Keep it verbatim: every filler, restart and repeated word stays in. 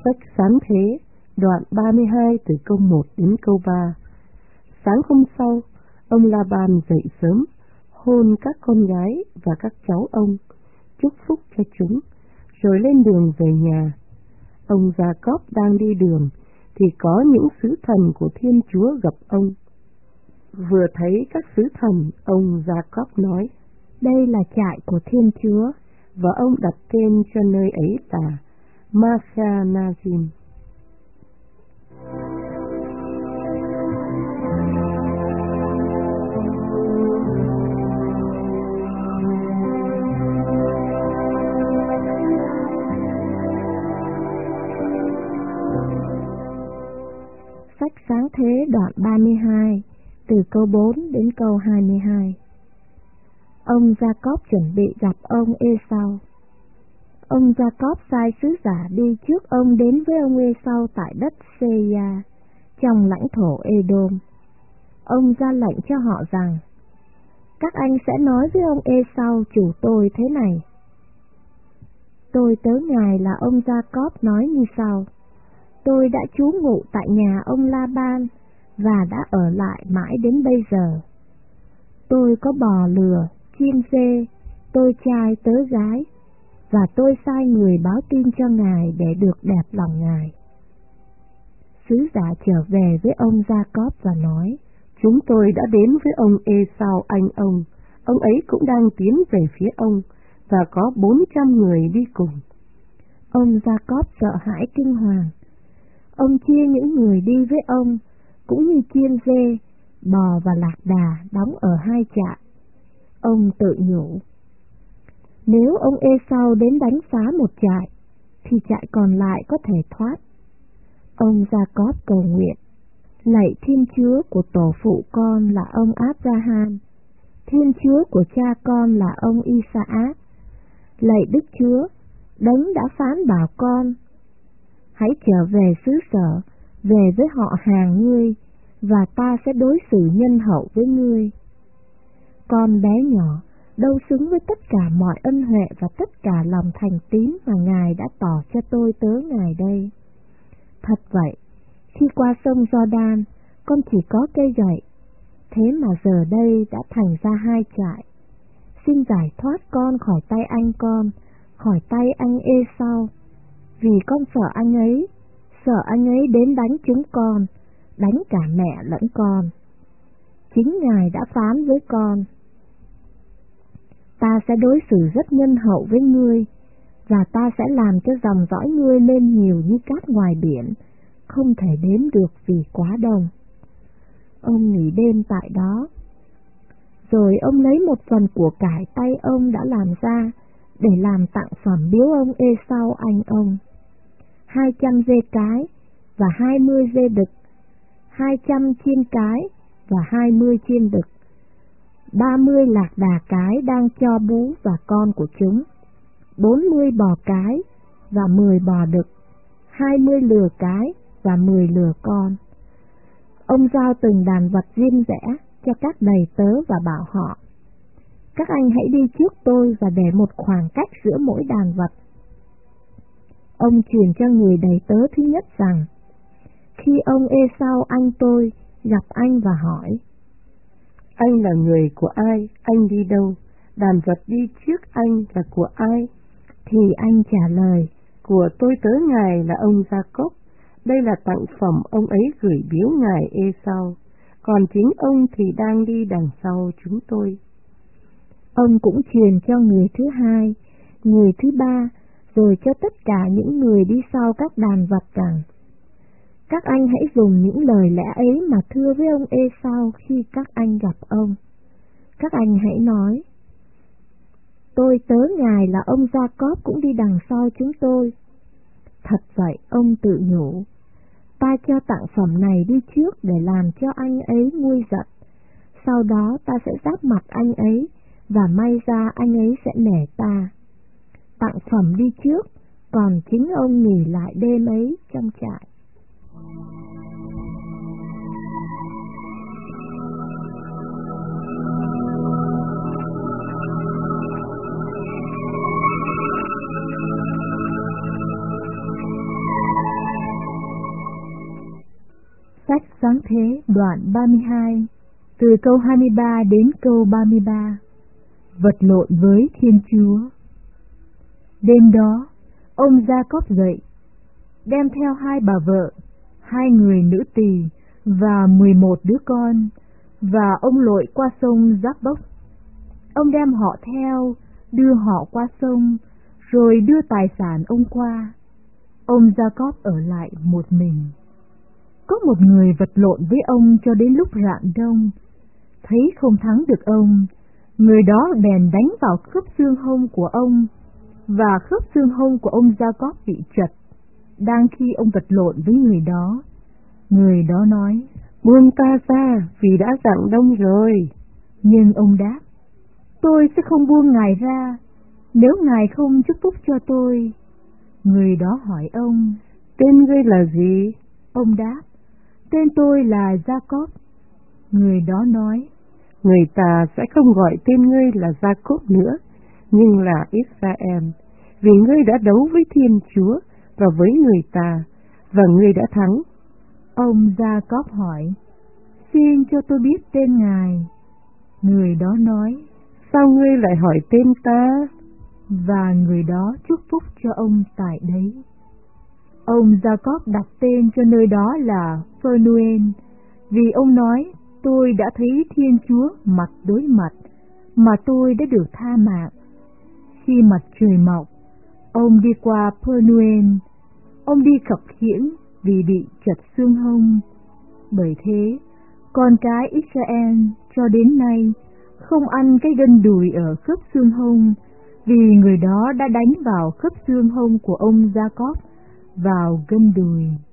Sách Sáng Thế, đoạn ba mươi hai từ câu một đến câu ba. Sáng hôm sau, ông La-ban dậy sớm, hôn các con gái và các cháu ông, chúc phúc cho chúng, rồi lên đường về nhà. Ông Gia-cóp đang đi đường, thì có những sứ thần của Thiên Chúa gặp ông. Vừa thấy các sứ thần, ông Gia-cóp nói: Đây là trại của Thiên Chúa. Và ông đặt tên cho nơi ấy là Masa-Nazim. Sách Sáng Thế đoạn ba mươi hai, từ câu bốn đến câu hai mươi hai. Ông Gia-cóp chuẩn bị gặp ông Ê-sau. Ông Gia-cóp sai sứ giả đi trước ông đến với ông Ê-sau tại đất Sê-ya, trong lãnh thổ Ê-đôm. Ông ra lệnh cho họ rằng: Các anh sẽ nói với ông Ê-sau chủ tôi thế này: Tôi tớ ngài là ông Gia-cóp nói như sau: Tôi đã trú ngụ tại nhà ông La-ban và đã ở lại mãi đến bây giờ. Tôi có bò lừa, chim dê, tôi trai tớ gái, và tôi sai người báo tin cho ngài để được đẹp lòng ngài. Sứ giả trở về với ông Gia-cóp và nói: Chúng tôi đã đến với ông Ê-sau anh ông, ông ấy cũng đang tiến về phía ông, và có bốn trăm người đi cùng. Ông Gia-cóp sợ hãi kinh hoàng. Ông chia những người đi với ông, cũng như chiên dê, bò và lạc đà đóng ở hai trại. Ông tự nhủ: Nếu ông Ê-sau đến đánh phá một trại, thì trại còn lại có thể thoát. Ông Gia-cóp cầu nguyện: Lạy Thiên Chúa của tổ phụ con là ông Áp-ra-ham, Thiên Chúa của cha con là ông I-sa-ác, lạy Đức Chúa, đấng đã phán bảo con: Hãy trở về xứ sở, về với họ hàng ngươi, và ta sẽ đối xử nhân hậu với ngươi. Con bé nhỏ, đâu xứng với tất cả mọi ân huệ và tất cả lòng thành tín mà Ngài đã tỏ cho tôi tớ Ngài đây. Thật vậy, khi qua sông Giođan, con chỉ có cây gậy, thế mà giờ đây đã thành ra hai trại. Xin giải thoát con khỏi tay anh con, khỏi tay anh Ê-sau, vì con sợ anh ấy, sợ anh ấy đến đánh chúng con, đánh cả mẹ lẫn con. Chính Ngài đã phán với con: Ta sẽ đối xử rất nhân hậu với ngươi, và ta sẽ làm cho dòng dõi ngươi lên nhiều như cát ngoài biển, không thể đếm được vì quá đông. Ông nghỉ đêm tại đó. Rồi ông lấy một phần của cải tay ông đã làm ra để làm tặng phẩm biếu ông Ê-sau anh ông: hai trăm dê cái và hai mươi dê đực, hai trăm chiên cái và hai mươi chiên đực, ba mươi lạc đà cái đang cho bú và con của chúng, bốn mươi bò cái và mười bò đực, hai mươi lừa cái và mười lừa con. Ông giao từng đàn vật riêng rẽ cho các đầy tớ và bảo họ: Các anh hãy đi trước tôi và để một khoảng cách giữa mỗi đàn vật. Ông truyền cho người đầy tớ thứ nhất rằng: Khi ông Ê-sau anh tôi gặp anh và hỏi: Anh là người của ai, anh đi đâu, đàn vật đi trước anh là của ai? Thì anh trả lời: Của tôi tớ ngài là ông Gia-cóp, đây là tặng phẩm ông ấy gửi biếu ngài Ê-sau, còn chính ông thì đang đi đằng sau chúng tôi. Ông cũng truyền cho người thứ hai, người thứ ba, rồi cho tất cả những người đi sau các đàn vật rằng: Các anh hãy dùng những lời lẽ ấy mà thưa với ông Ê-sau khi các anh gặp ông. Các anh hãy nói: Tôi tớ ngài là ông Gia-cóp cũng đi đằng sau chúng tôi. Thật vậy, ông tự nhủ: Ta cho tặng phẩm này đi trước để làm cho anh ấy nguôi giận. Sau đó ta sẽ giáp mặt anh ấy, và may ra anh ấy sẽ nể ta. Tặng phẩm đi trước, còn chính ông nghỉ lại đêm ấy trong trại. Sách Sáng Thế đoạn ba mươi hai, từ câu hai mươi ba đến câu ba mươi ba. Vật lộn với Thiên Chúa. Đêm đó, ông Gia-cốp dậy, đem theo hai bà vợ, hai người nữ tỳ và mười một đứa con, và ông lội qua sông Giáp-bốc. Ông đem họ theo, đưa họ qua sông, rồi đưa tài sản ông qua. Ông Gia-cốp ở lại một mình. Có một người vật lộn với ông cho đến lúc rạng đông, thấy không thắng được ông, người đó bèn đánh vào khớp xương hông của ông, và khớp xương hông của ông Gia-cốp bị trật. Đang khi ông vật lộn với người đó, người đó nói: buông ta ra, vì đã rạng đông rồi. Nhưng ông đáp: tôi sẽ không buông ngài ra, nếu ngài không chúc phúc cho tôi. Người đó hỏi ông: tên ngươi là gì? Ông đáp: tên tôi là Gia-cốp. Người đó nói: người ta sẽ không gọi tên ngươi là Gia-cốp nữa, nhưng là Israel, vì ngươi đã đấu với Thiên Chúa và với người ta, và ngươi đã thắng. Ông Gia-cốp hỏi: xin cho tôi biết tên ngài. Người đó nói: sao ngươi lại hỏi tên ta? Và người đó chúc phúc cho ông tại đấy. Ông Gia-cốp đặt tên cho nơi đó là Phanuel, vì ông nói: tôi đã thấy Thiên Chúa mặt đối mặt, mà tôi đã được tha mạng. Khi mặt trời mọc, ông đi qua Phanuel. Ông đi khập khiễng vì bị trật xương hông. Bởi thế, con cái Israel cho đến nay không ăn cái gân đùi ở khớp xương hông, vì người đó đã đánh vào khớp xương hông của ông Gia-cốp, vào gân đùi.